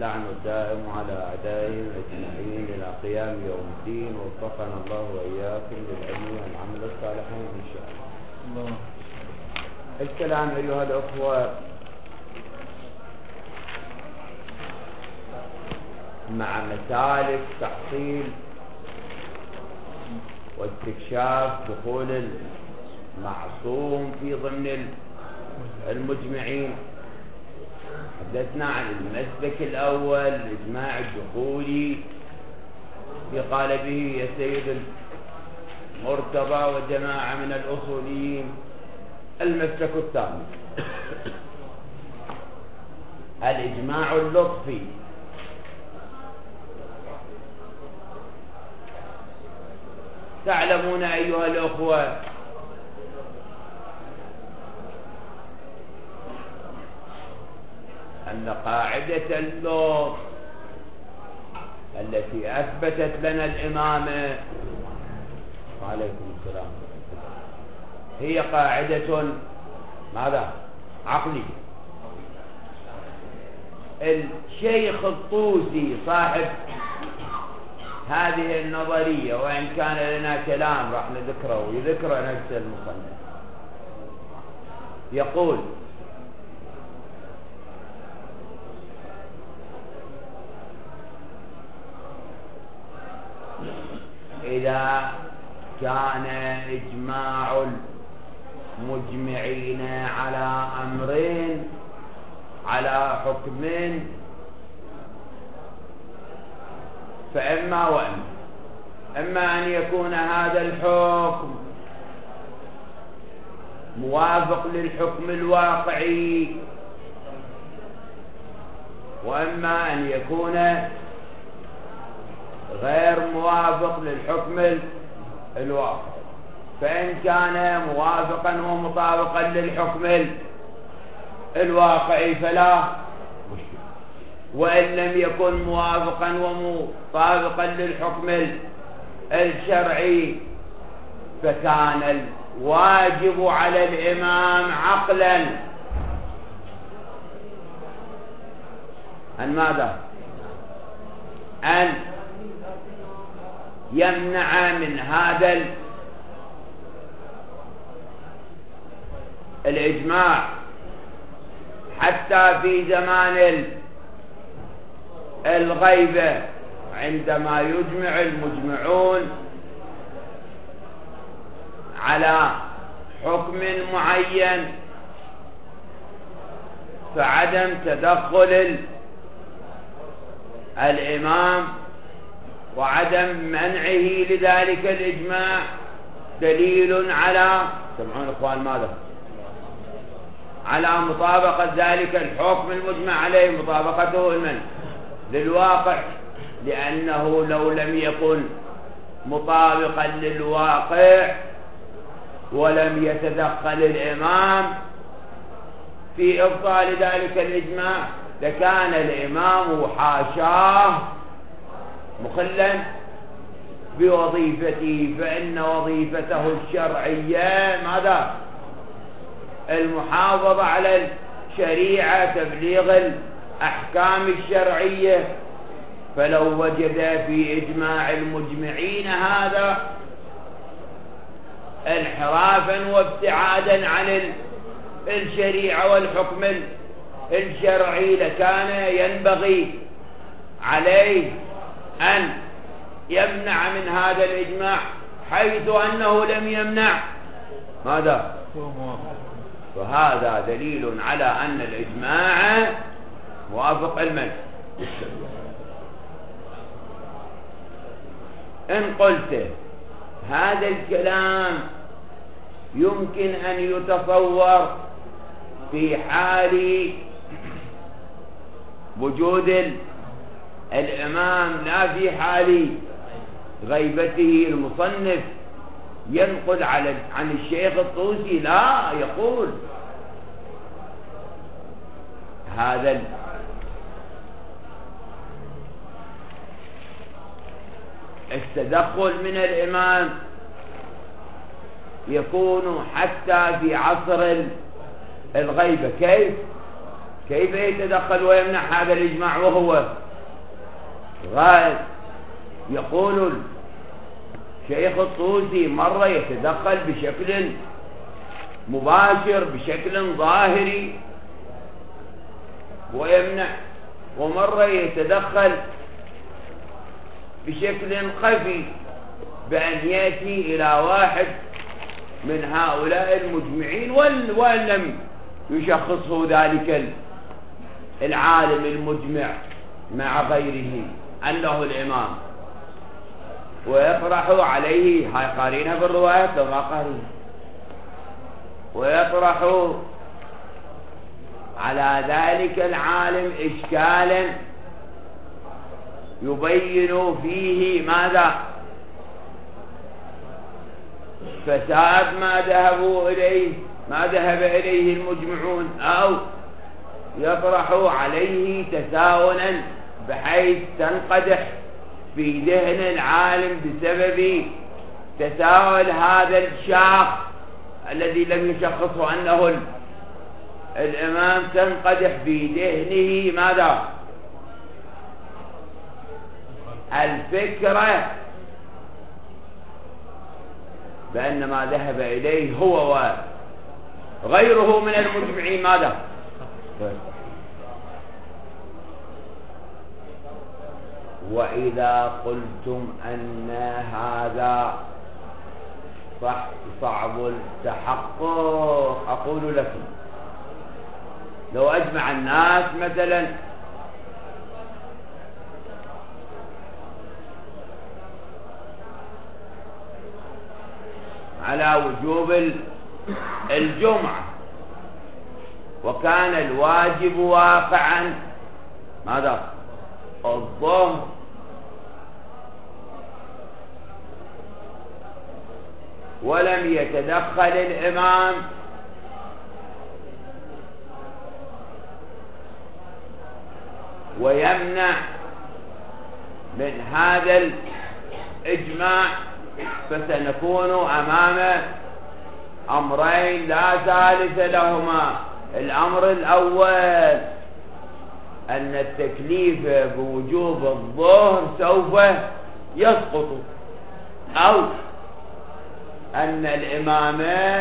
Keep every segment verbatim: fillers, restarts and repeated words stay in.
اللعن الدائم على أعدائهم أجمعين إلى قيام يوم الدين، ووفقنا الله وإياكم للعلم والعمل الصالحين إن شاء الله. الله. الكلام أيها الأخوة مع مسالك تحصيل واستكشاف دخول المعصوم في ضمن المجمعين. حدثنا عن المسلك الأول الإجماع الدخولي في قالبه يا سيد المرتضى وجماعة من الأصوليين. المسلك الثاني الإجماع اللطفي، تعلمون أيها الأخوة أن قاعدة اللطف التي أثبتت لنا الإمامة وعليكم السلام هي قاعدة ماذا؟ عقلية. الشيخ الطوسي صاحب هذه النظرية، وإن كان لنا كلام راح نذكره ويذكره نفس المصنف، يقول إذا كان إجماع المجمعين على أمرين على حكمين فإما وإما إما أن يكون هذا الحكم موافق للحكم الواقعي، وإما أن يكون غير موافق للحكم الواقعي. فإن كان موافقا ومطابقا للحكم الواقعي فلا مشكلة، وإن لم يكن موافقا ومطابقا للحكم الشرعي فكان الواجب على الإمام عقلا أن ماذا؟ أن يمنع من هذا الإجماع حتى في زمان الغيبة عندما يجمع المجمعون على حكم معين، فعدم تدخل الإمام وعدم منعه لذلك الإجماع دليل على سمعون إخوان ماذا؟ على مطابقة ذلك الحكم المجمع عليه، مطابقته المنع للواقع، لأنه لو لم يكن مطابقا للواقع ولم يتدخل الإمام في إبطال ذلك الإجماع لكان الإمام حاشاه مخلا بوظيفته، فإن وظيفته الشرعية ماذا؟ المحافظة على الشريعة، تبليغ الأحكام الشرعية. فلو وجد في إجماع المجمعين هذا انحرافا وابتعادا عن الشريعة والحكم الشرعي لكان ينبغي عليه أن يمنع من هذا الإجماع، حيث أنه لم يمنع ماذا؟ فهذا دليل على أن الإجماع موافق المنع. إن قلت هذا الكلام يمكن أن يتصور في حال وجود الإمام لا في حال غيبته، المصنف ينقل على عن الشيخ الطوسي لا يقول هذا التدخل من الإمام يكون حتى في عصر الغيبة. كيف؟ كيف يتدخل ويمنع هذا الإجماع وهو غائب؟ يقول الشيخ الطوسي مرة يتدخل بشكل مباشر بشكل ظاهري ويمنع، ومرة يتدخل بشكل خفي بأن يأتي إلى واحد من هؤلاء المجمعين وإن لم يشخصه ذلك العالم المجمع مع غيره أنه الإمام، ويطرح عليه، هاي قارينها بالروايات لو ما قارينها، ويطرح على ذلك العالم إشكالا يبين فيه ماذا؟ فساد ما ذهبوا إليه ما ذهب إليه المجمعون، أو يطرح عليه تساؤلا بحيث تنقدح في ذهن العالم بسبب تساؤل هذا الشاخ الذي لم يشخصه أنه الإمام، تنقدح في ذهنه ماذا؟ الفكرة بأن ما ذهب إليه هو وغيره من المجمعين ماذا؟ وإذا قلتم أن هذا صعب التحقق، أقول لكم لو أجمع الناس مثلا على وجوب الجمعة وكان الواجب واقعا ماذا؟ الظهر، ولم يتدخل الإمام ويمنع من هذا الإجماع، فسنكون أمام أمرين لا ثالث لهما. الأمر الأول أن التكليف بوجوب الظهر سوف يسقط، أو أن الإمام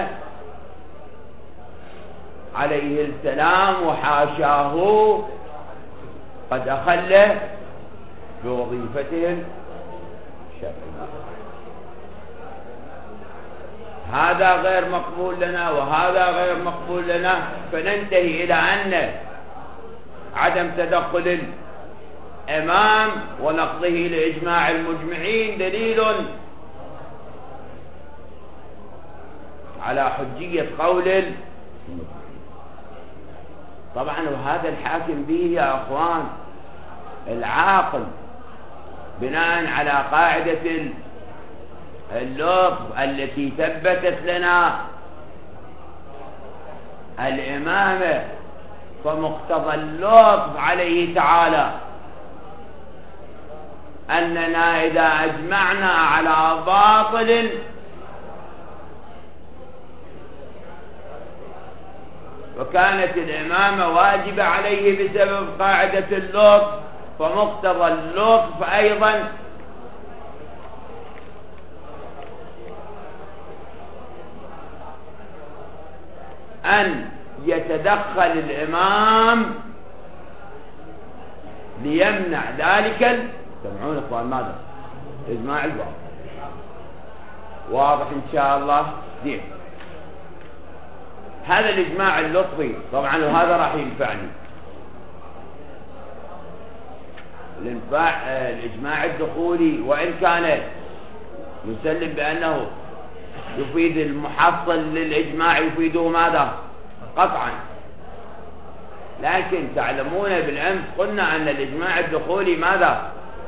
عليه السلام وحاشاه قد أخل بوظيفتهم الشرعية. هذا غير مقبول لنا وهذا غير مقبول لنا، فننتهي إلى أن عدم تدخل الإمام ونقضه لإجماع المجمعين دليل على حجية قول. طبعا وهذا الحاكم به يا أخوان العاقل بناء على قاعدة اللطف التي ثبتت لنا الإمامة، فمقتضى اللطف عليه تعالى أننا إذا أجمعنا على باطل وكانت الإمامة واجبة عليه بسبب قاعدة اللطف، فمقتضى اللطف أيضا أن يتدخل الإمام ليمنع ذلك. سمعون إخوان ماذا؟ إجماع البعض واضح إن شاء الله. زين، هذا الإجماع اللطفي طبعا وهذا راح ينفعني. الإجماع الدخولي وإن كان يسلم بأنه يفيد المحصل للإجماع يفيده ماذا؟ قطعا، لكن تعلمون بالأمس قلنا أن الإجماع الدخولي ماذا؟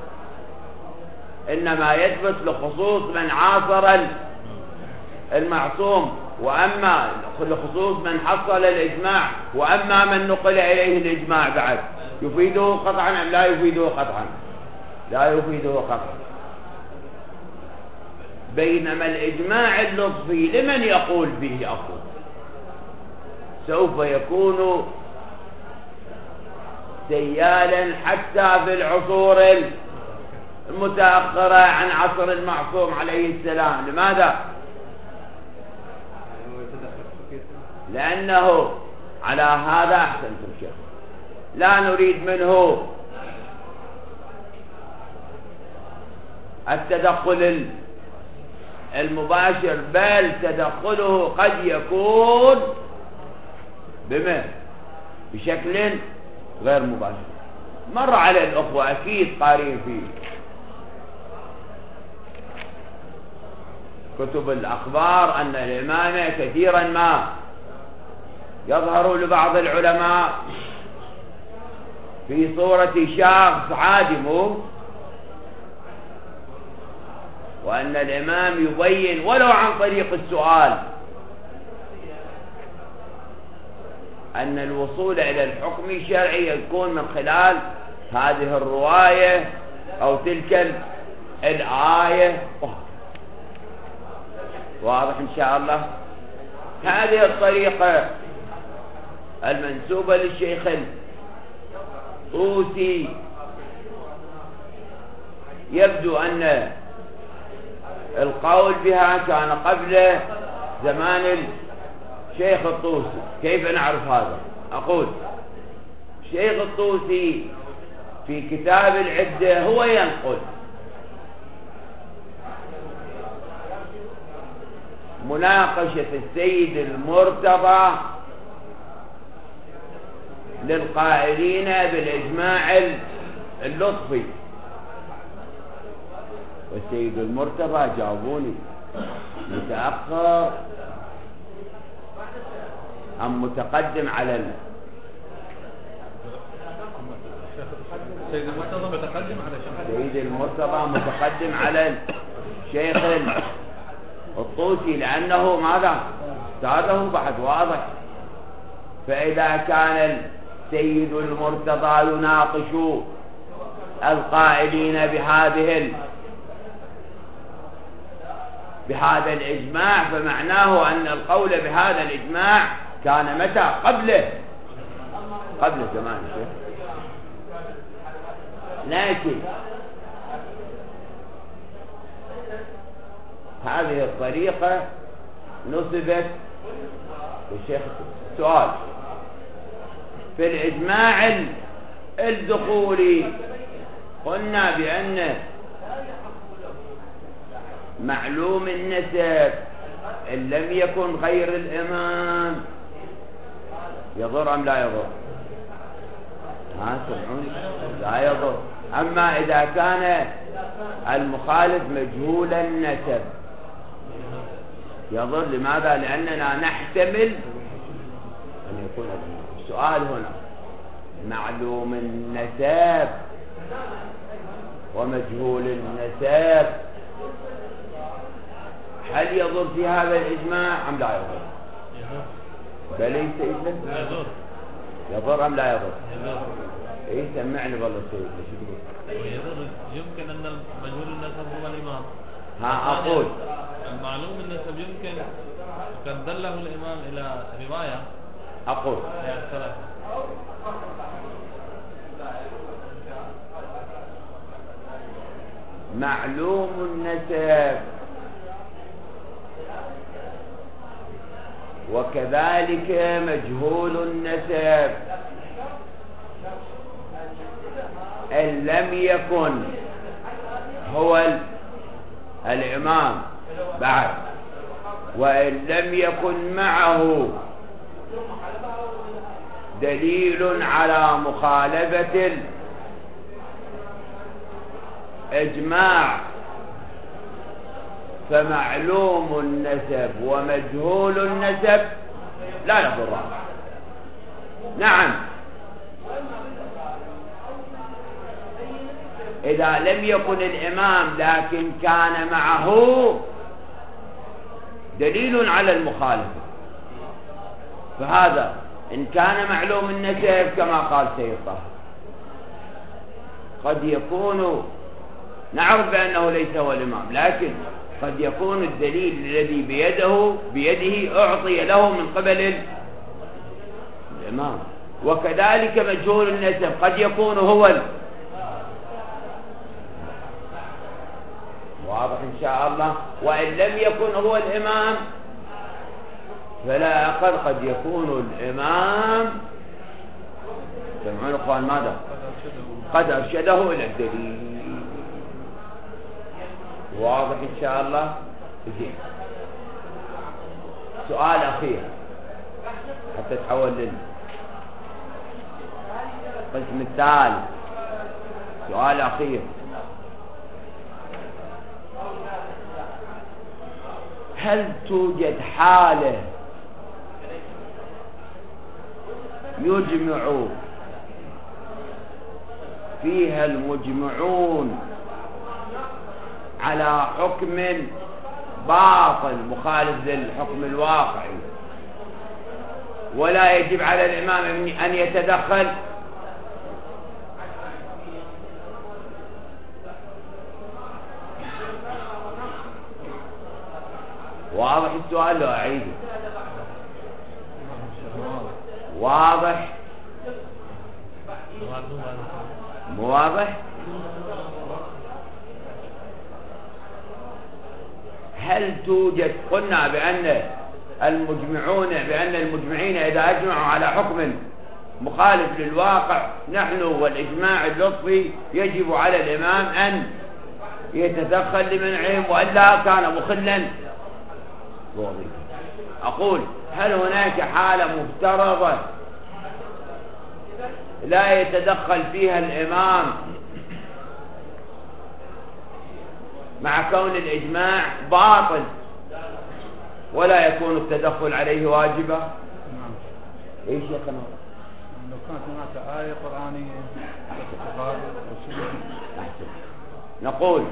إنما يثبت لخصوص من عاصر المعصوم، وأما لخصوص من حصل الإجماع، وأما من نقل إليه الإجماع بعد يفيده قطعا أم لا يفيده قطعا؟ لا يفيده قطعا. بينما الإجماع اللطفي لمن يقول به أقول سوف يكون سيالا حتى في العصور المتأخرة عن عصر المعصوم عليه السلام. لماذا؟ لأنه على هذا أحسنتم شيخ، لا نريد منه التدخل المباشر، بل تدخله قد يكون بما بشكل غير مباشر. مر على الأخوة أكيد قارئين في كتب الأخبار أن الإمامة كثيرا ما يظهر لبعض العلماء في صورة شخص عادم، وأن الإمام يبين ولو عن طريق السؤال أن الوصول إلى الحكم الشرعي يكون من خلال هذه الرواية أو تلك الآية. واضح إن شاء الله؟ هذه الطريقة المنسوبة للشيخ الطوسي يبدو أن القول بها كان قبل زمان الشيخ الطوسي. كيف نعرف هذا؟ أقول الشيخ الطوسي في كتاب العدة هو ينقل مناقشة السيد المرتضى للقائلين بالإجماع اللطفي، والسيد المرتضى جاوبوني متأخر أم متقدم على ال... السيد المرتضى متقدم على السيد المرتضى متقدم على الشيخ الطوسي، لأنه ماذا؟ استاذه بعد واضح. فإذا كان السيد المرتضى يناقش القائلين بهذه ال... بهذا الإجماع، فمعناه أن القول بهذا الإجماع كان متى؟ قبله، قبل زمان الشيخ. لكن هذه الطريقة نسبت للشيخ. سؤال في الإجماع الدخولي قلنا بأن معلوم النسب إن لم يكن غير الإمام يضر أم لا يضر؟ ها سمعوني؟ لا يضر. أما إذا كان المخالف مجهول النسب يضر. لماذا؟ لأننا نحتمل أن يكون السؤال هنا معلوم النسب ومجهول النسب، هل يضر في هذا الإجماع أم لا يضر؟ بل ليس إذن يضر. يضر أم لا يضر؟ يضر. إيه سمعني والله سيد. شو تقول؟ يضر. يمكن أن مجهول النسب هو الإمام. ها أقول المعلوم النسب يمكن قد دله الإمام إلى رواية. أقول معلوم النسب وكذلك مجهول النسب إن لم يكن هو الإمام بعد، وإن لم يكن معه دليل على مخالفة الإجماع، فمعلوم النسب ومجهول النسب لا يضران. نعم إذا لم يكن الإمام لكن كان معه دليل على المخالفة، فهذا إن كان معلوم النسب كما قال سيد طه قد يكون نعرف بأنه ليس هو الإمام، لكن قد يكون الدليل الذي بيده بيده أعطي له من قبل الإمام، وكذلك مجهول النسب قد يكون هو ال... واضح إن شاء الله. وإن لم يكن هو الإمام فلا أقل قد يكون الإمام سمعون أخوان ماذا قد أرشده إلى الدليل. واضح إن شاء الله. زين. سؤال أخير حتى تحول لنا القسم الثالث. سؤال أخير: هل توجد حالة يجمع فيها المجمعون على حكم باطل مخالف للحكم الواقعي ولا يجب على الإمام أن يتدخل؟ واضح السؤال لو أعيده؟ واضح؟ مو واضح؟ هل توجد، قلنا بأن المجمعون بأن المجمعين إذا أجمعوا على حكم مخالف للواقع نحن والإجماع اللطفي يجب على الإمام أن يتدخل لمنعهم وإلا كان مخلا بوظيفته. أقول: هل هناك حالة مفترضة لا يتدخل فيها الإمام مع كون الإجماع باطل ولا يكون التدخل عليه واجبا؟ نعم. ايش يا خنوع؟ لو كانت هناك آية قرآنية أحسن. نقول: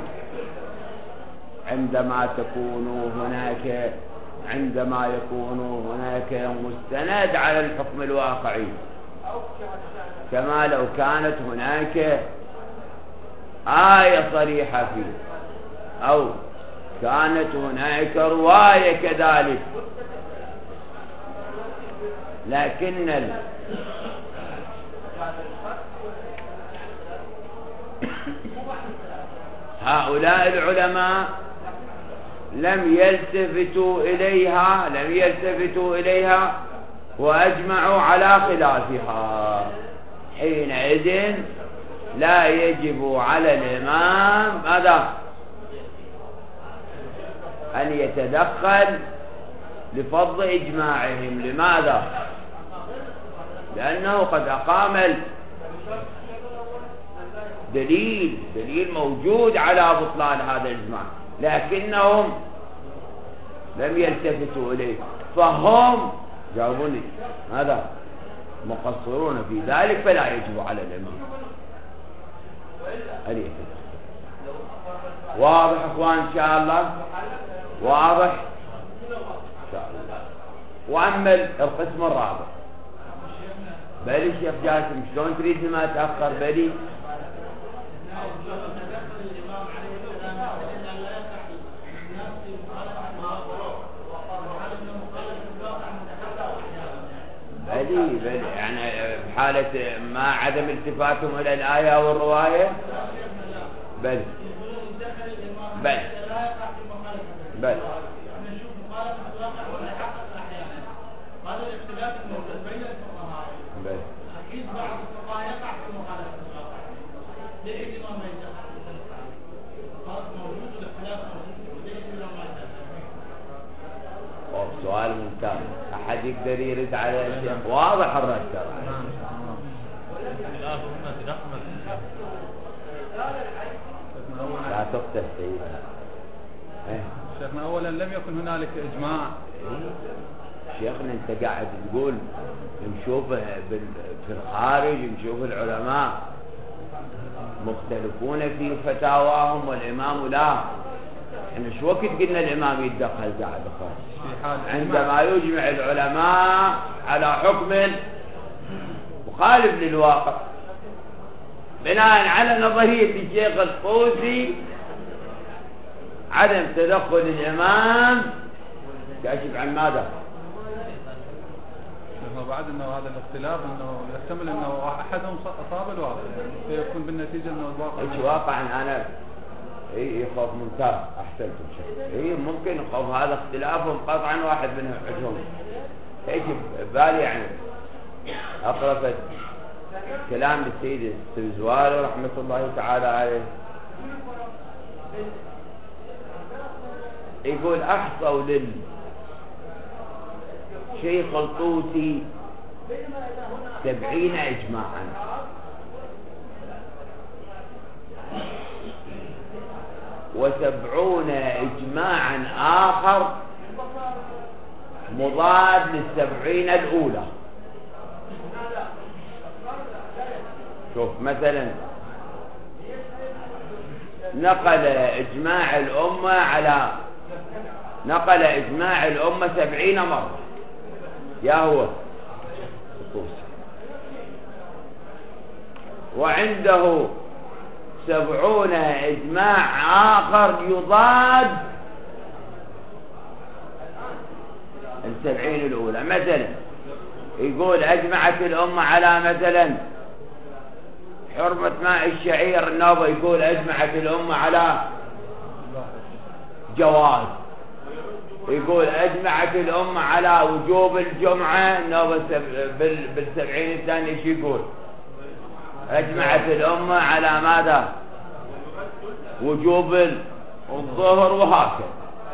عندما تكون هناك عندما يكون هناك مستند على الحكم الواقعي، كما لو كانت هناك آية صريحة فيه أو كانت هناك رواية كذلك، لكن ال... هؤلاء العلماء لم يلتفتوا إليها لم يلتفتوا إليها وأجمعوا على خلافها. حينئذ لا يجب على الإمام ماذا؟ أن يتدخل لفض إجماعهم. لماذا؟ لأنه قد أقام دليل دليل موجود على بطلان هذا الإجماع، لكنهم لم يلتفتوا إليه، فهم جاوبوني هذا مقصرون في ذلك، فلا يجب على الإمام أن يتدخل. واضح أخوان إن شاء الله؟ واضح إن شاء الله. وأما القسم الرابع، بلي شيخ جاسم شلون تريد ما تأخر؟ بلي بلي بلي يعني بحالة ما عدم التفاتهم إلى الآية والرواية. بل بل بل بل سؤال ممتاز. أحد يقدر يرد على الشيخ؟ واضح الرد ترى. لا تفتح سيدنا. شيخنا أولا لم يكن هنالك إجماع. شيخنا أنت قاعد تقول نشوف في الخارج نشوف العلماء مختلفون في فتاواهم والإمام لا. احنا شو وقت قلنا الإمام يتدخل قاعد خالص؟ عندما يجمع العلماء على حكم مخالف للواقع بناء على نظرية الشيخ الطوسي عدم تدخل الإمام كاشف عن ماذا؟ بعد انه هذا الاختلاف انه يحتمل انه احدهم اصاب الواقع يعني فيكون بالنتيجه انه الواقع ايش واقعا انا اي خوف ممتاز احسنتم شيء اي ممكن خوف هذا اختلافهم قطعا واحد منهم عندهم ايش ببالي يعني اقرب كلام السيد السوزواري رحمه الله تعالى عليه يقول احصوا للشيخ الطوسي سبعين اجماعا وسبعون اجماعا اخر مضاد للسبعين الاولى. شوف مثلا نقل اجماع الامه على نقل اجماع الامه سبعين مره يا هو الطوسي وعنده سبعون اجماع اخر يضاد السبعين الاولى. مثلا يقول اجمعت الامه على مثلا حرمه ماء الشعير النوبه يقول اجمعت الامه على جواز. يقول اجمعت الامه على وجوب الجمعه النوبه بالسبعين الثاني ايش يقول اجمعت الامه على ماذا وجوب الظهر وهكذا.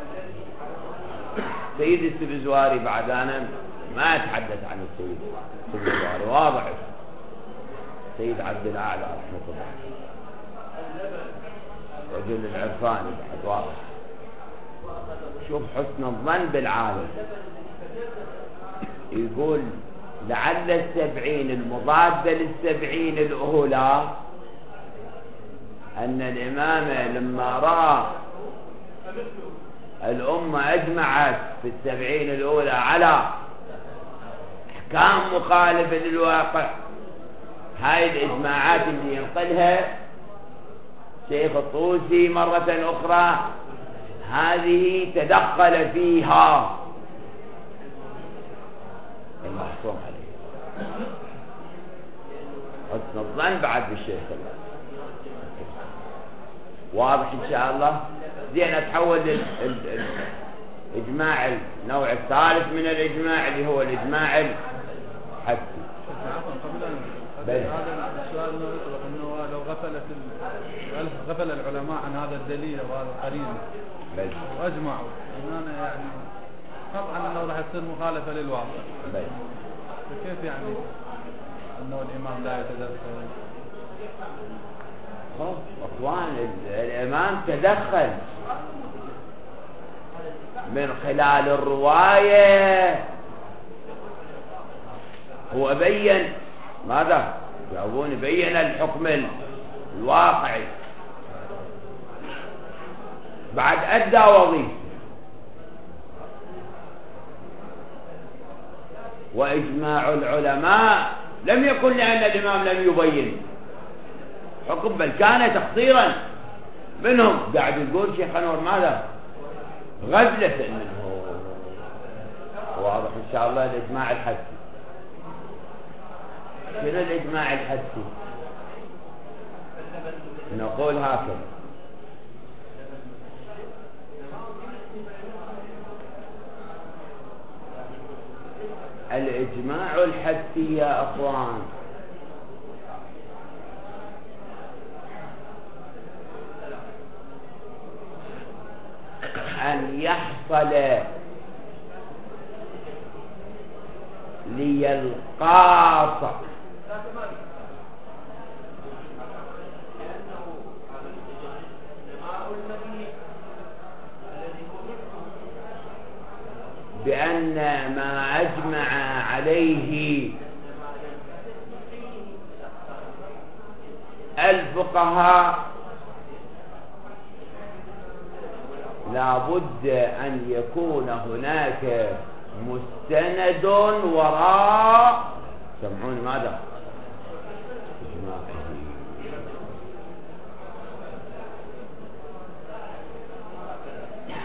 سيد السبزواري بعد انا ما اتحدث عن السيد السبزواري واضح سيد عبد الاعلى رحمه الله رجل العرفاني بعد واضح. شوف حسن الظن بالعالم يقول لعل السبعين المضادة للسبعين الأولى أن الإمام لما رأى الأمة أجمعت في السبعين الأولى على أحكام مخالفة للواقع هاي الإجماعات اللي ينقلها شيخ الطوسي مرة أخرى هذه تدخل فيها المحكوم عليه. حسن الظن بعد بالشيخ واضح ان شاء الله. زين اتحول للاجماع النوع الثالث من الاجماع اللي هو الاجماع الحدسي. هذا السؤال انه يطرح انه لو غفلت غفل العلماء عن هذا الدليل وهذا القرين واجمعوا ان يعني قطعا انه راح تصير مخالفه للواقع. فكيف يعني انه الامام لا يتدخل؟ اخوان الامام تدخل من خلال الروايه هو بين ماذا يقولون بين الحكم الواقعي بعد ادى وظيفه. واجماع العلماء لم يكن لان الامام لم يبين حكم بل كان تقصيرا منهم. قاعد يقول شيخ انور ماذا غفله منه. واضح ان شاء الله الاجماع الحدسي. شنو الاجماع الحدسي؟ نقول هكذا الاجماع الحدسي يا اخوان ان يحصل ليلقاط بأن ما أجمع عليه الفقهاء لا بد أن يكون هناك مستند وراء سمعون ماذا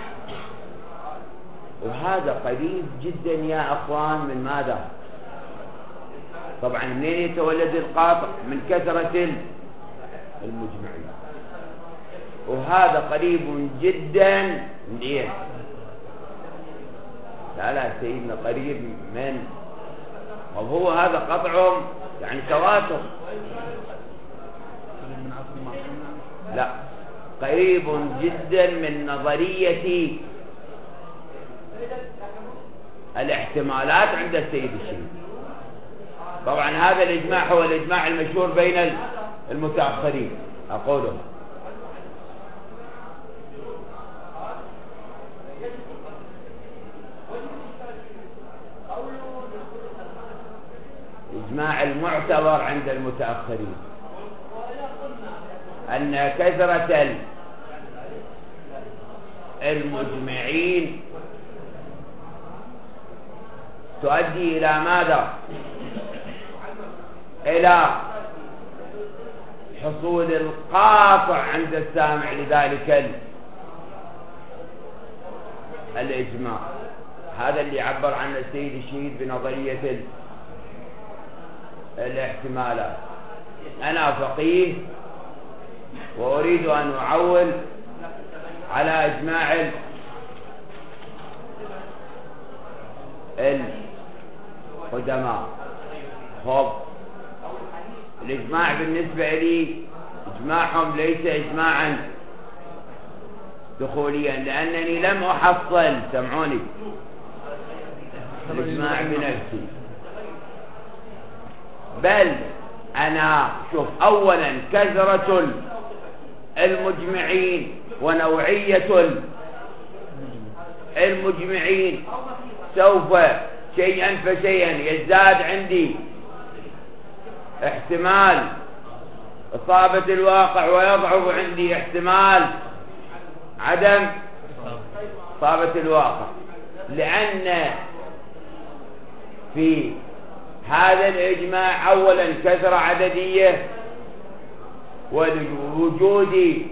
وهذا قريب جدا يا أخوان من ماذا طبعا منين يتولد القاطع؟ من كثرة المجمعين، وهذا قريب جدا من ايه؟ لا لا سيدنا قريب من، وهو هذا قطع يعني تواتر. لا قريب جدا من نظرية الاحتمالات عند السيد الشهيد. طبعا هذا الإجماع هو الإجماع المشهور بين المتأخرين أقوله. الإجماع المعتبر عند المتأخرين أن كثرة المجمعين تؤدي إلى ماذا؟ إلى حصول القاطع عند السامع لذلك الإجماع. هذا اللي عبر عنه السيد الشهيد بنظرية الاحتمالات. أنا فقيه وأريد أن أعول على إجماع القدماء. خب الإجماع بالنسبة لي إجماعهم ليس إجماعا دخوليا، لأنني لم أحصل، سمعوني، الإجماع بنفسي، بل أنا شوف أولا كثرة المجمعين ونوعية المجمعين سوف شيئا فشيئا يزداد عندي احتمال إصابة الواقع ويضعف عندي احتمال عدم إصابة الواقع، لأن في هذا الإجماع أولا كثرة عددية ووجود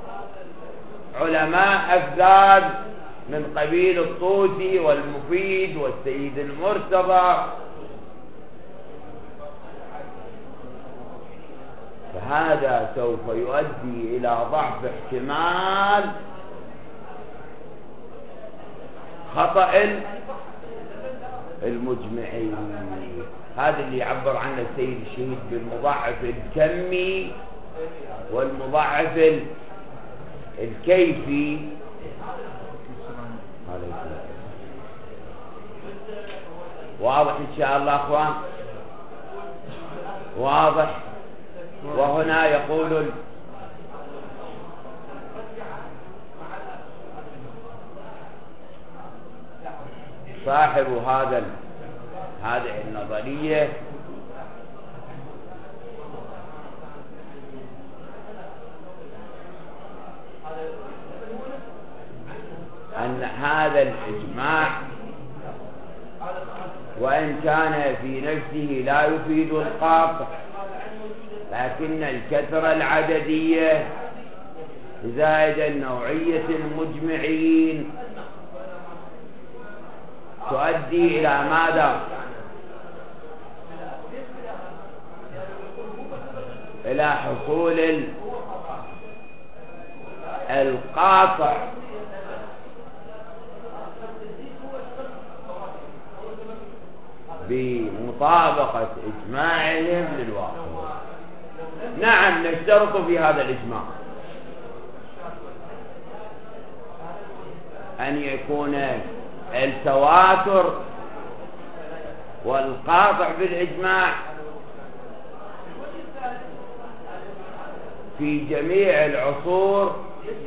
علماء أفذاذ من قبيل الطوسي والمفيد والسيد المرتضى، فهذا سوف يؤدي إلى ضعف احتمال خطأ المجمعين. هذا اللي يعبر عنه السيد الشهيد بالمضاعف الكمي والمضاعف الكيفي. واضح إن شاء الله أخوان؟ واضح. وهنا يقول صاحب هذا هذه النظرية أن هذا الإجماع وإن كان في نفسه لا يفيد القاطع، لكن الكثرة العددية زائد نوعية المجمعين تؤدي إلى ماذا؟ إلى حصول القاطع بمطابقة إجماعهم للواقع. نعم نشترط في هذا الإجماع أن يكون التواتر والقاطع بالإجماع في جميع العصور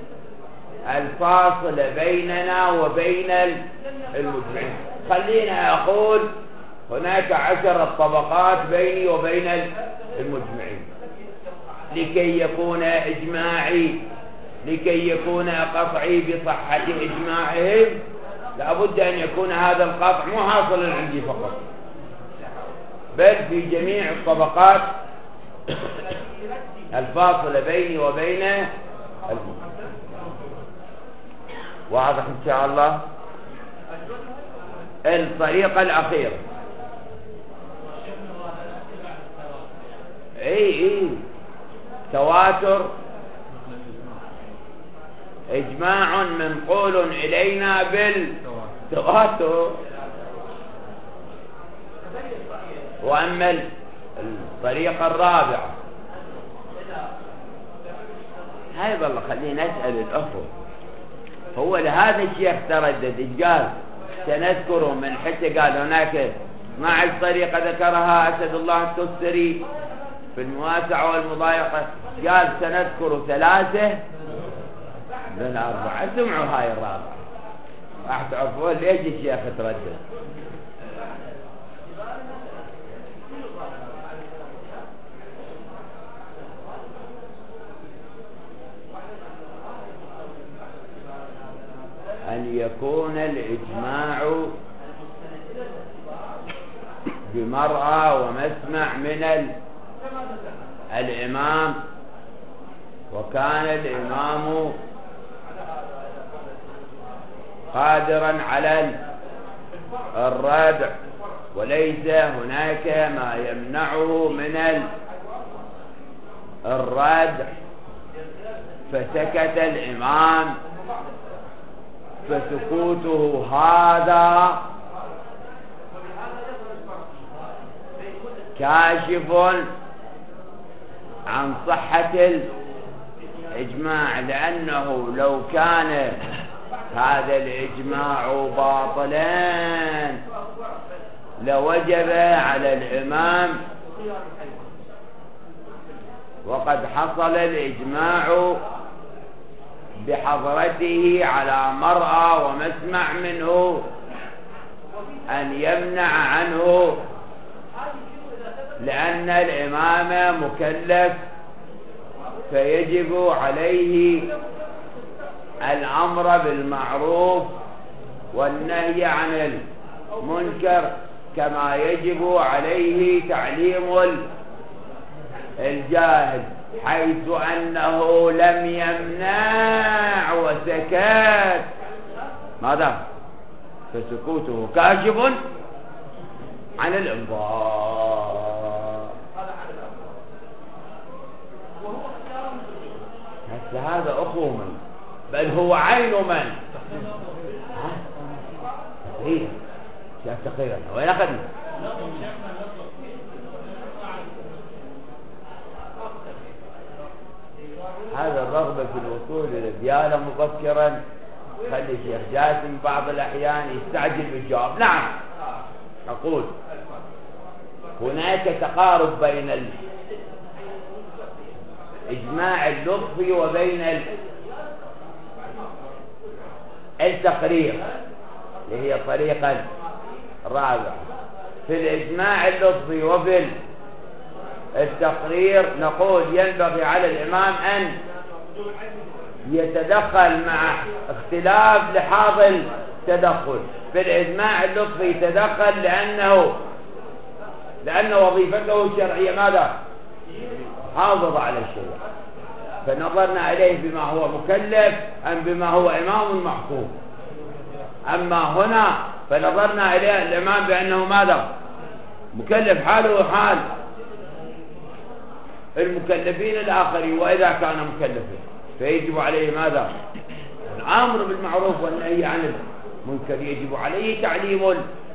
الفاصلة بيننا وبين المجمعين. خلينا أقول هناك عشرة طبقات بيني وبين المجمعين، لكي يكون إجماعي لكي يكون قطعي بصحة إجماعهم لابد أن يكون هذا القطع مو حاصلا عندي فقط، بل في جميع الطبقات الفاصلة بيني وبين المجمعين. واضح إن شاء الله؟ الطريقة الأخيرة اي اي تواتر اجماع منقول الينا بالتواتر. واما الطريقة الرابعة هاي والله خلينا نسأل الأخوة. هو لهذا الشيخ تردد إيش قال؟ سنذكر من حتى قال هناك اثنتا عشرة طريقة ذكرها أسد الله التستري في المواسعة والمضايقة، قال سنذكر ثلاثة من أربعة. سمعوا هاي الرابعة راح تعرفون ليش الشيخ تردد. أن يكون الإجماع بمرأى ومسمع من الإمام، وكان الإمام قادرا على الردع وليس هناك ما يمنعه من الردع، فسكت الإمام، فسكوته هذا كاشف عن صحة الإجماع، لأنه لو كان هذا الإجماع باطلا لوجب على الإمام، وقد حصل الإجماع بحضرته على مرأى ومسمع منه أن يمنع عنه، لأن الإمام مكلف فيجب عليه الأمر بالمعروف والنهي عن المنكر، كما يجب عليه تعليم الجاهل، حيث أنه لم يمنع وسكت. ماذا؟ فسكوته كاشف عن الإنظار. هسه هذا أخو من، بل هو عين من؟ ها؟ تقريبا شاف تقريبا وين أخذنا؟ هذا الرغبة في الوصول إلى الديانة مبكرا خلي الشيخ جاسم بعض الأحيان يستعجل بالجواب. نعم أقول هناك تقارب بين الإجماع اللفظي وبين التقرير اللي هي الطريقة الرابعة. في الإجماع اللفظي وفي التقرير نقول ينبغي على الإمام أن يتدخل مع اختلاف لحاظ التدخل. في الإجماع اللفظي يتدخل لأنه لأن وظيفته الشرعية ماذا؟ حافظ على الشريعة، فنظرنا إليه بما هو مكلف أم بما هو إمام محكوم. أما هنا فنظرنا إليه الإمام بأنه ماذا؟ مكلف حاله حال المكلفين الآخرين، وإذا كان مكلفا فيجب عليه ماذا؟ الأمر بالمعروف والنهي عن المنكر، يجب عليه تعليم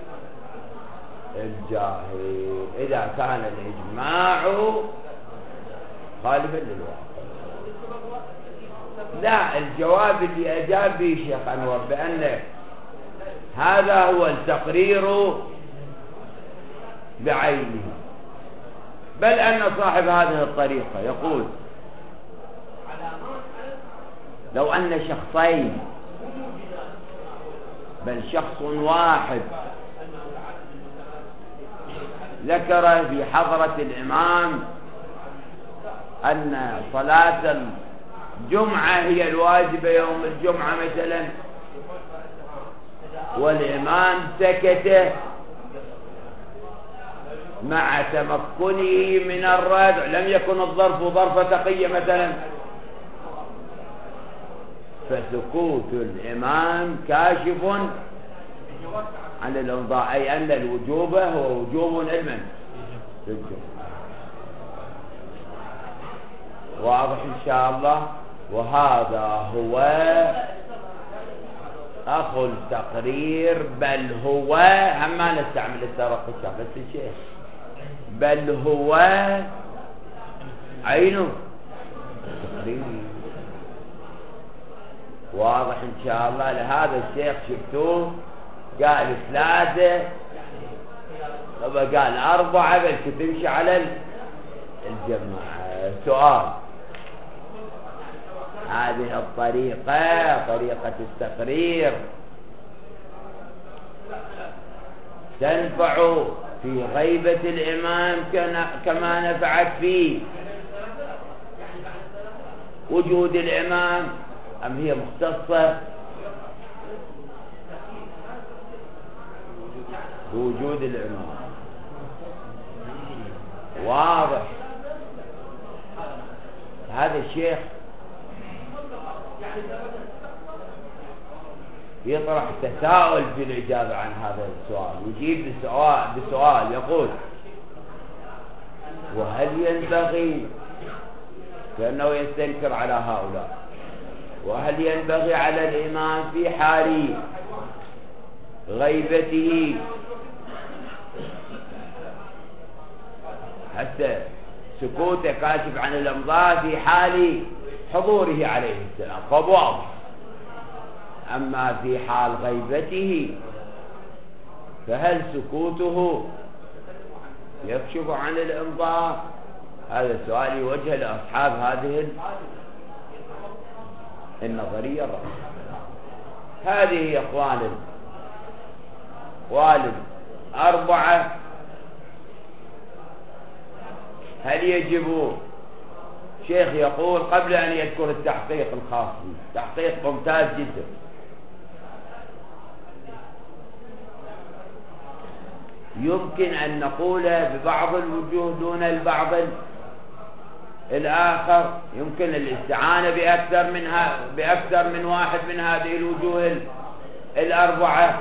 الجاهل إذا كان الإجماع خالفا للواقع. لا، الجواب اللي أجاب به الشيخ أنور بأن هذا هو التقرير بعينه، بل أن صاحب هذه الطريقة يقول لو أن شخصين بل شخص واحد ذكر في حضرة الإمام أن صلاة الجمعة هي الواجبة يوم الجمعة مثلا، والإمام سكت مع تمكنه من الردع، لم يكن الظرف ظرف تقية مثلا، فسكوت الإمام كاشف عن الإمضاء، أي أن الوجوب هو وجوب المن للجمعة. واضح إن شاء الله. وهذا هو أخو التقرير، بل هو هم ما نستعمل الترقي بس الشيخ، بل هو عينه التقرير. واضح إن شاء الله. لهذا الشيخ شفتوه قال ثلاثة طب قال أربعة بل تمشي على الجماعة. سؤال: هذه الطريقة طريقة التقرير تنفع في غيبة الإمام كما نفعت في وجود الإمام، أم هي مختصة بوجود الإمام؟ واضح. هذا الشيخ يطرح تساؤل في الإجابة عن هذا السؤال، يجيب بسؤال, بسؤال يقول: وهل ينبغي، كأنه يستنكر على هؤلاء، وهل ينبغي على الإمام في حال غيبته حتى سكوته كاشف عن الأمضاء في حال حضوره عليه السلام فواضح، أما في حال غيبته فهل سكوته يكشف عن الإمضاء؟ هذا السؤال يوجه لأصحاب هذه النظرية الرئيسية. هذه يا إخواني والد أربعة، هل يجب؟ شيخ يقول قبل أن يذكر التحقيق الخاص به، تحقيق ممتاز جدا، يمكن أن نقول ببعض الوجوه دون البعض الآخر، يمكن الاستعانة بأكثر منها بأكثر من واحد من هذه الوجوه الأربعة.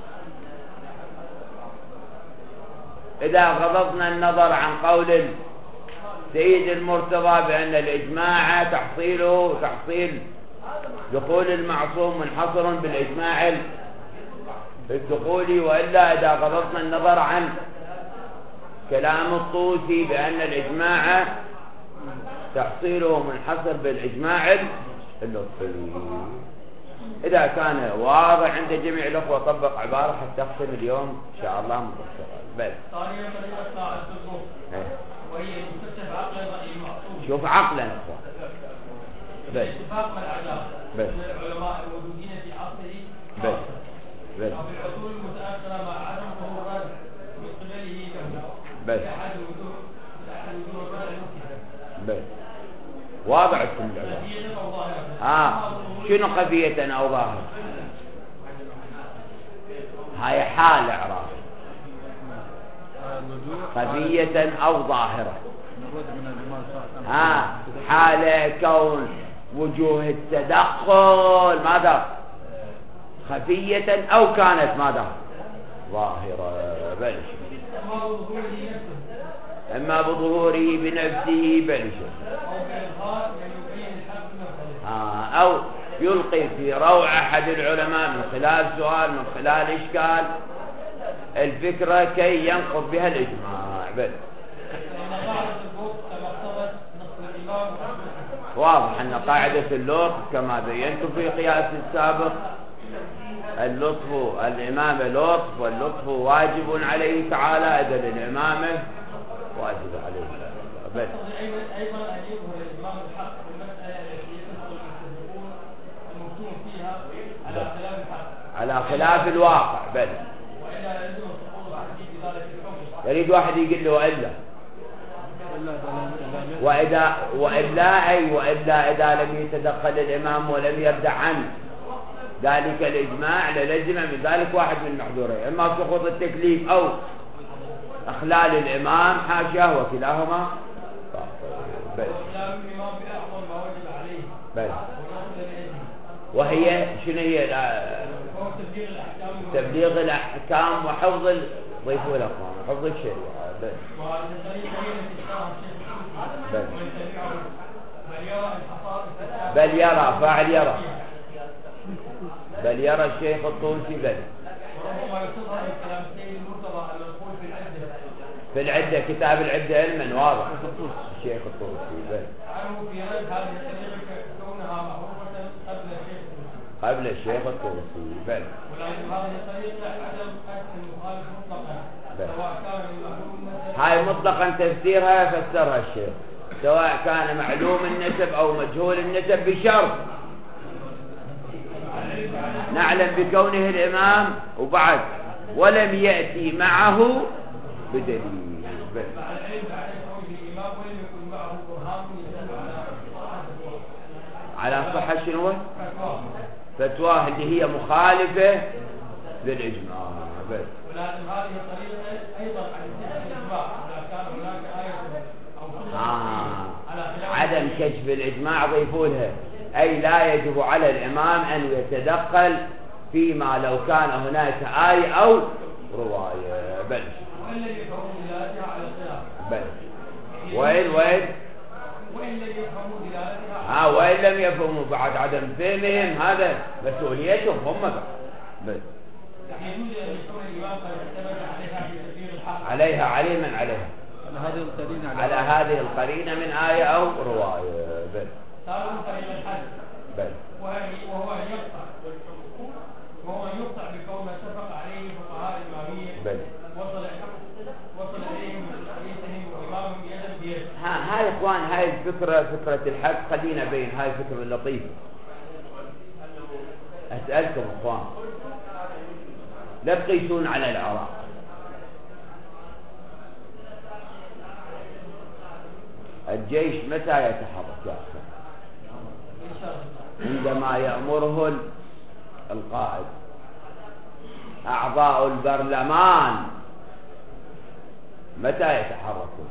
إذا غضضنا النظر عن قول سيد المرتضى بأن الإجماع تحصيله تحصيل دخول المعصوم منحصر بالإجماع الدخولي، وإلا إذا غضضنا النظر عن كلام الطوسي بأن الإجماع تحصيله منحصر بالإجماع اللطفي، إذا كان واضح عند جميع الأخوة طبق عبارة حتى تختم اليوم إن شاء الله مباشرة. بس ثانيا طريقة ساعة الظهر وهي تكتسب عقلا رأي المعصوم. شوف عقلا يا اخوان. بس اتفاق مع العدالة بس العلماء الموجودين في عصره بس بس وفي العصور المتأخرة مع عدم ظهور الرد من قبله له بس أحد الوجوه أحد وجوه الرد الممكنة. بس واضح اسم العبارة. قضية أو ظاهرة. ها شنو قضية أو ظاهرة؟ هاي حال إعراب قضية أو ظاهرة. ها حال كون وجوه التدخل ماذا؟ خفية أو كانت ماذا؟ ظاهرة. بلش أما بظهوره بنفسه بلش أو يلقي في روع أحد العلماء من خلال سؤال من خلال إشكال الفكرة كي ينقض بها الإجماع. بل واضح أن قاعدة اللطف كما بينت في قياس السابق، اللطف الإمامة لطف واللطف واجب عليه تعالى، إذا الإمامة واجب عليه تعالى. بل أيضا أن يظهر الإمام الحق في المسألة التي يدخل المسلمون المفتون فيها على خلاف الحق على خلاف الواقع. بل وإلا يلزم السقوط الحديث بذلك الحكم. يريد واحد يقول له وإلا وإذا وإلا أي وإلا إذا لم يتدخل الإمام ولم يردع عنه ذلك الإجماع للزم من ذلك واحد من المحظورين، إما سقوط التكليف أو أخلال الإمام حاشاه وكلاهما. بس بس وهي شنو هي؟ تبليغ الأحكام وحفظ ضيفوا الأقوام وحفظ الشريعة. بس بس بل يرى فاعل يرى بل يرى الشيخ الطوسي بل في العدة كتاب العدة علما واضح الشيخ الطوسي بل قبل الشيخ الطوسي بل هاي مطلقا تفسيرها فسرها الشيخ سواء كان معلوم النسب او مجهول النسب بشرط نعلم بكونه الامام وبعد ولم يأتي معه بدليل بل. على صحة شنو فتواه اللي هي مخالفة للإجماع بس. ولكن هذه الطريقة أيضا عن الإجماع إذا كان هناك آية أو آه. عدم كشف الإجماع ضيفوا لها أي لا يجب على الإمام أن يتدخل فيما لو كان هناك آية أو رواية بل وإن لم يفهموا دلالتها على الخلاف بل وإن وإن وإن لم يفهموا دلالتها آه وإن لم يفهموا بعد عدم فهمهم هذا مسؤوليتهم هم بل بل يجوز أن يكون الإمام قد اعتمد عليها في تفسير الحق عليها عليه من عليها على هذه القرينة على هذه القرينة من آية أو رواية بل صاروا طريق الحد بل وهو أن يقطع وهو أن يقطع بكون ما اتفق عليه فقهاء الإمامية بل وصل وصل إليهم من حديثهم وإمامهم يدا بيد. ها هاي إخوان هاي الفكرة فكرة الحد خلينا بين هاي فكرة لطيفة. أسألكم إخوان لا تقيسون على العراق الجيش متى يتحرك يا أخي؟ عندما يأمره القائد أعضاء البرلمان متى يتحركون؟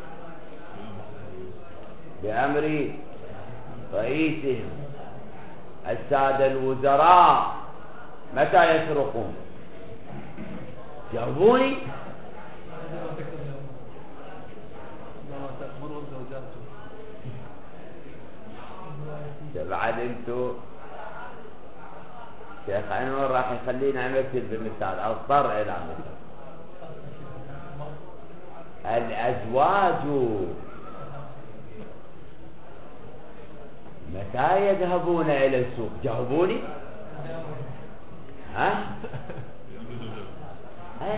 بأمر رئيسهم. السادة الوزراء متى يسرقون؟ جاوبوني. بعد انتو شيخ انور راح يخلينا امثل بمثال اضطر الى مثل الازواج متى يذهبون الى السوق؟ جاوبوني. ها ها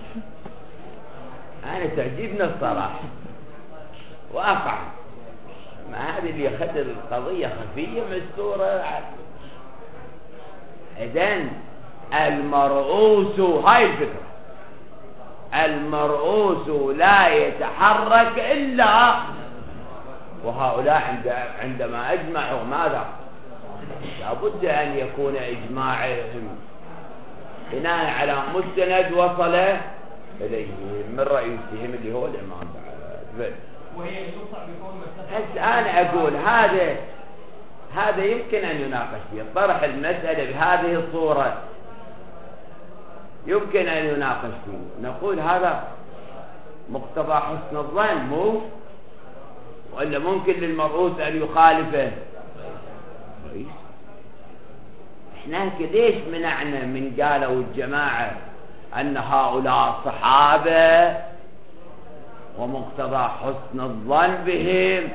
انا تعجبني الصراحه واقع ما هذه اللي يخدر القضية خفية مستورة. إذن المرؤوس هاي الفكرة المرؤوس لا يتحرك إلا وهؤلاء عند عندما أجمعوا ماذا؟ لابد أن يكون إجماعهم بناء على مستند وصل إليه من رئيسهم اللي هو الإمام بعد. وهي يقطع بكون هسه أنا أقول هذا هذا يمكن أن يناقش فيه طرح المسألة بهذه الصورة يمكن أن يناقش فيه. نقول هذا مقتضى حسن الظن مو وإلا ممكن للمرؤوس أن يخالفه. إحنا ليش منعنا من قالوا الجماعة أن هؤلاء صحابة ومقتضى حسن الظن بهم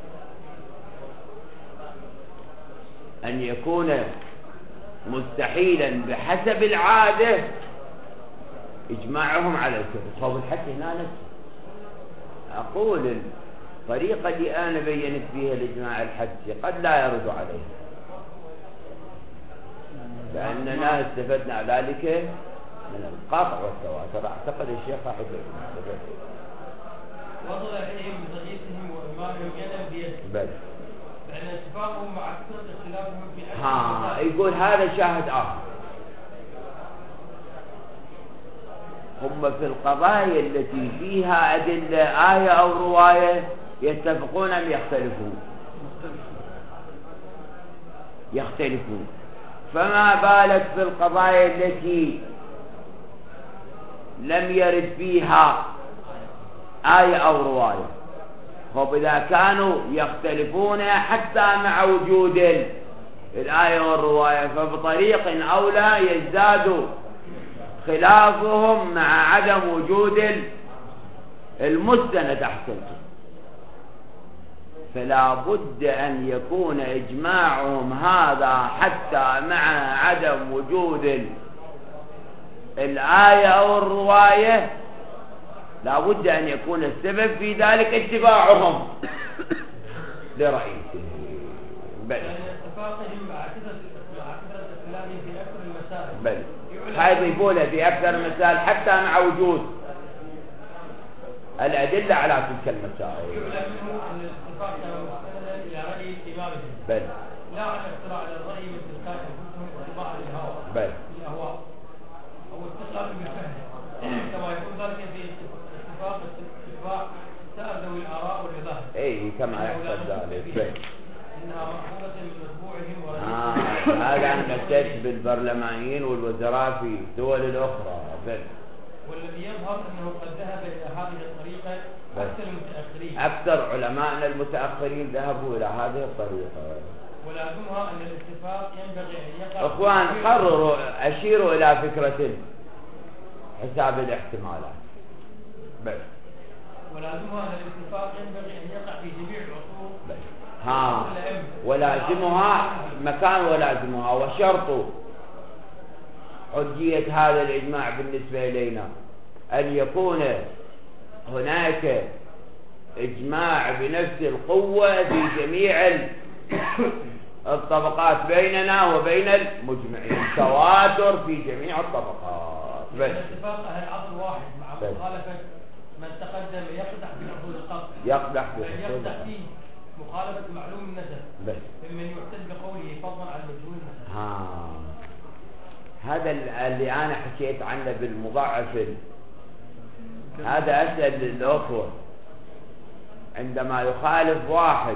أن يكون مستحيلا بحسب العادة إجماعهم على الكفر. صوب الحكي هنا نفسه أقول الطريقة اللي أنا بينت فيها الإجماع الحدسي قد لا يرد عليها لأننا استفدنا ذلك من القطع والتواتر. أعتقد الشيخ راح يقول وصل إليهم بضيفهم وإمامهم يدا بيد بل لأن اتفاقهم مع كثرة اختلافهم في ها يقول هذا شاهد آخر. هم في القضايا التي فيها أدلة آية أو رواية يتفقون أم يختلفون؟ يختلفون. فما بالك في القضايا التي لم يرد فيها آية أو رواية خب إذا كانوا يختلفون حتى مع وجود الآية والرواية فبطريق أولى يزداد خلافهم مع عدم وجود المستند أحسنتم. فلا بد أن يكون إجماعهم هذا حتى مع عدم وجود الآية أو الرواية، لا بد أن يكون السبب في ذلك اتباعهم لرئيسهم. بل اتفاقهم مع كثرة اختلافهم في أكثر المسائل. بل هذا يقوله في أكثر المسائل حتى مع وجود الأدلة على تلك المسائل. يعلم منه أن الاتفاق كان مستندا إلى رأي إمامهم. بل لا على الاقتراع على الرأي من تلقاء أنفسهم واتباع الهوى. بل الأهواء أو استقلال بالفهم كما يكون ذلك في اتفاق اتباع سائر ذوي الآراء والمذاهب. أي كما يحصل ذلك. بل إنها مأخوذة من متبوعهم ورأيهم. آه هذا أنا قلت بالبرلمانيين والوزراء في الدول الأخرى. بل والذي يظهر أنه قد ذهب إلى هذه الطريقة أكثر المتأخرين. أكثر علماءنا المتأخرين ذهبوا إلى هذه الطريقة. ولازمها أن الاتفاق ينبغي أن يقع. إخوان قرروا أشيروا إلى فكرة حساب الاحتمالات. بل ولازمها أن الاتفاق ينبغي أن يقع في جميع العصور. بل ها ولازمها مكان ولازمها وشرط حجية هذا الإجماع بالنسبة إلينا أن يكون هناك إجماع بنفس القوة في جميع الطبقات بيننا وبين المجمعين، تواتر في جميع الطبقات. بس اتفاق أهل عصر واحد مع مخالفة من تقدم يقدح بحصول القصد، يقدح بحصول يقدح فيه مخالفة معلوم النسب بس ممن يعتد بقوله فضلا عن مجهول النسب. ها هذا اللي أنا حكيت عنه بالمضاعف. هذا أسأل الأخوة عندما يخالف واحد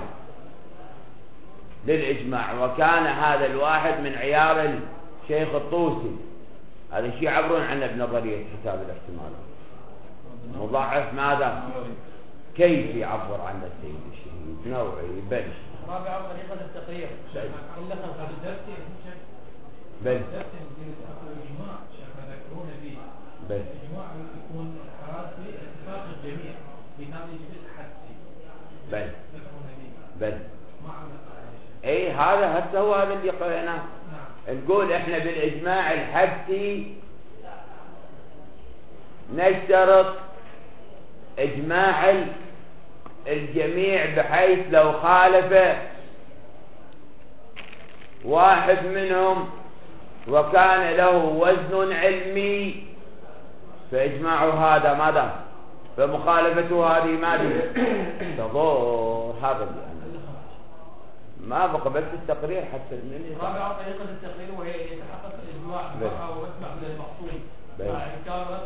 للإجماع وكان هذا الواحد من عيار الشيخ الطوسي، هذا الشيء يعبرون عنه بنظرية حساب الاحتمالات. مضاعف ماذا؟ كيف يعبر عنه السيد الشهيد؟ نوعي. بل رابعا طريقة التقرير. إن خمسة الدرس بل بل الإجماع يكون حراسي اتفاق الجميع بهذا الجزء حسي. بل بل اي هذا هسه هو هذا اللي قلنا. نقول احنا بالاجماع الحسي نشترط اجماع الجميع بحيث لو خالف واحد منهم وكان له وزن علمي فإجماع هذا ماذا؟ فمخالفته هذه ماذا؟ تضر. هذا اللي أنا ما بقى بس التقرير حتى من رابعا طريقة التقرير وهي يتحقق الإجماع أو يسمع من المقصود مع إمكان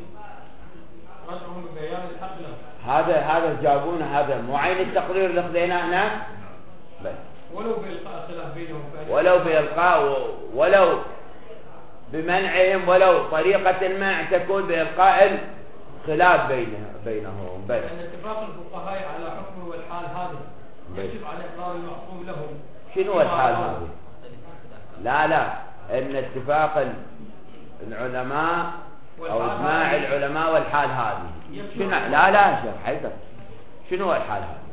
رجعهم ببيان الحق له. هذا هذا جابونا هذا مو عين التقرير اللي خذيناه هنا بس ولو بإلقاء خلاف بينهم ولو بإلقاء ولو بمنعهم ولو طريقة المنع تكون بإلقاء الخلاف بينهم بينهم بس. لأن اتفاق الفقهاء على حكم والحال هذه يجب على إقرار المعصوم لهم. شنو الحال هذه؟ لا لا ان اتفاق العلماء او اجماع العلماء والحال هذه شنو؟ لا لا شيخ حيدر شنو الحال هذه؟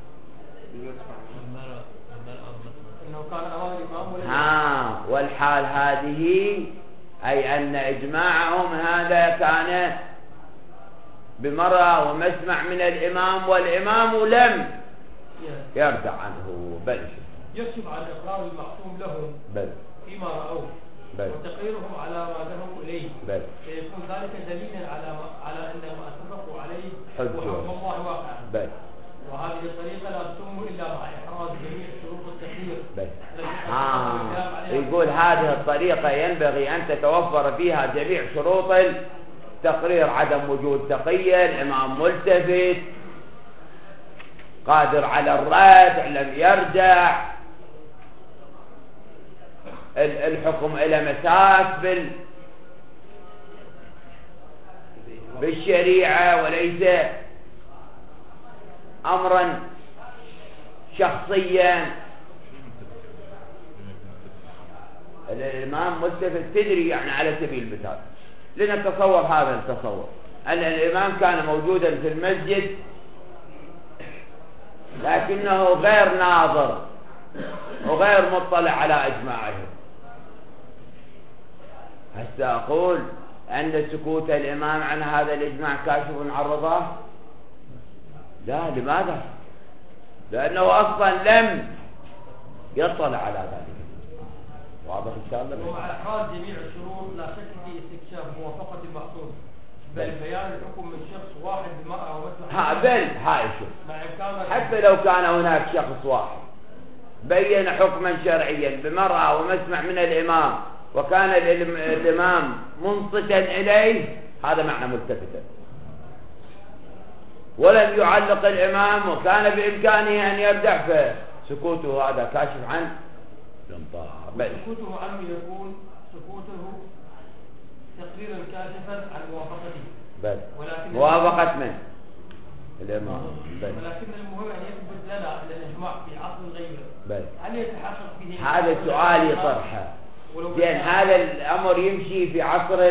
انه كان امام الامام ولا ها والحال هذه اي ان اجماعهم هذا كان بمرة ومسمع من الامام والامام لم يرجع عنه. بل يجب على اقرار المعصوم لهم بل فيما راوه بل وتقريرهم على ما ذهبوا اليه بل سيكون ذلك دليلا على على ان ما اتفقوا عليه حجة هو حكم الله واقعا. بل وهذه الطريقه لا تتم الا مع احراز جميع شروط التقرير. بل آه. يقول هذه الطريقة ينبغي أن تتوفر فيها جميع شروط التقرير: عدم وجود تقية، الإمام ملتفت، قادر على الرد، لم يرجع، الحكم إلى مساس بال بالشريعة وليس أمرا شخصيا. الإمام ملتفت تدري يعني على سبيل المثال، لنتصور هذا التصور أن الإمام كان موجودا في المسجد لكنه غير ناظر وغير مطلع على إجماعهم. هسه أقول أن سكوت الإمام عن هذا الإجماع كاشف عن رضاه؟ لا. لماذا؟ لأنه أصلا لم يطلع على ذلك. واضح إن شاء الله؟ ومع إحراز جميع الشروط لا شك في استكشاف موافقة المقصود، بل بيان الحكم من شخص واحد بمرأة أو مثل ها بل هاي شوف، مع إمكان حتى لو كان هناك شخص واحد بين حكما شرعيا بمرأة ومسمع من الإمام وكان الإمام منصتا إليه، هذا معنى ملتفتا. ولم يعلق الإمام وكان بإمكانه أن يردع، فسكوته هذا كاشف عن الانطاع. بل سكوته عنه يكون سكوته تقريرا كاشفا عن موافقته. بل موافقة من؟ الإمام. بل ولكن المهم أن يثبت لنا الإجماع في عصر الغيبة. بل هل يتحقق به؟ هذا السؤال يطرحه. لأن هذا الأمر يمشي في عصر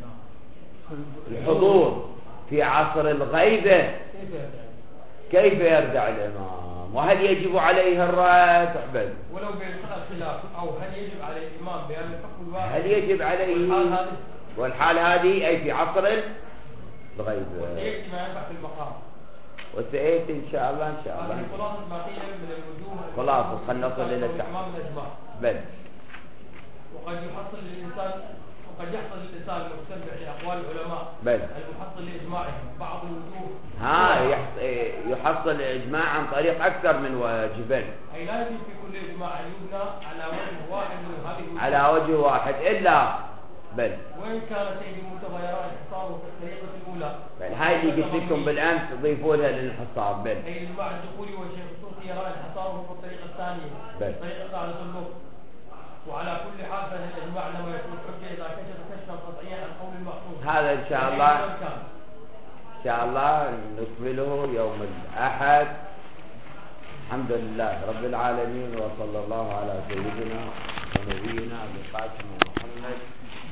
الحضور، في عصر الغيبة كيف يردع الإمام؟ وهل يجب عليه الرد؟ بل ولو بالخلاف، أو هل يجب على الإمام بيان الحكم الواحد؟ هل يجب عليه؟ والحال هذه أي في عصر الغيبة. وسيأتي ما ينفع في المقام، وسيأتي إن شاء الله. إن شاء الله هذه خلاصة ما قيل من الوجوه. خلاص خلنا نصل إلى التحقيق. بل وقد يحصل للإنسان وقد يحصل للإنسان المتبع لأقوال العلماء بل المحصل لإجماعهم بعض الوجوه. ها يحصل الإجماع عن طريق أكثر من وجه. أي لا يجب في كل إجماع أن يبنى على وجه واحد من هذه الوجوه، على وجه واحد إلا بل وإن كانت هذه المتغيرات حصاره في الطريقة الأولى. بل هاي اللي قلت لكم بالأمس ضيفوا لها للحصار. بل أي الإجماع الدخولي والشيخ الصوفي يرى انحصاره في الطريقة الثانية، بل طريقة قاعدة اللغة. وعلى كل حال فإن الإجماع لما يكون حجة إذا كشف كشفا قطعيا عن قول المقصود. هذا إن شاء الله إن شاء الله نكمله يوم الأحد. الحمد لله رب العالمين، وصلى الله على سيدنا ونبينا أبي القاسم محمد